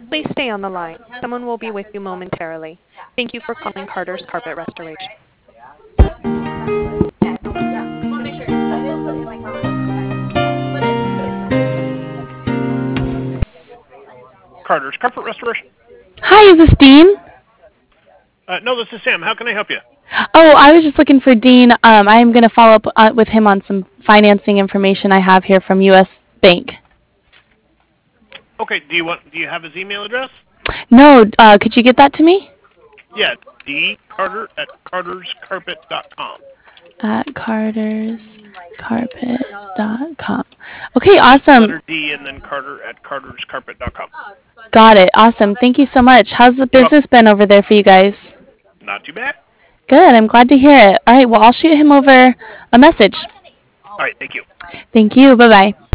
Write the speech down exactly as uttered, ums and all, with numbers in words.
Please stay on the line. Someone will be with you momentarily. Thank you for calling Carter's Carpet Restoration. Carter's Carpet Restoration. Hi, is this Dean? Uh, no, this is Sam. How can I help you? Oh, I was just looking for Dean. Um, I am going to follow up uh, with him on some financing information I have here from U S. Bank. Okay. Do you want? Do you have his email address? No, uh, could you get that to me? Yeah, D Carter at carters carpet dot com. At carters carpet dot com. Okay, Just awesome. letter D and then Carter at carters carpet dot com. Got it. Awesome. Thank you so much. How's the You're welcome. business been over there for you guys? Not too bad. Good. I'm glad to hear it. All right. Well, I'll shoot him over a message. All right. Thank you. Thank you. Bye bye.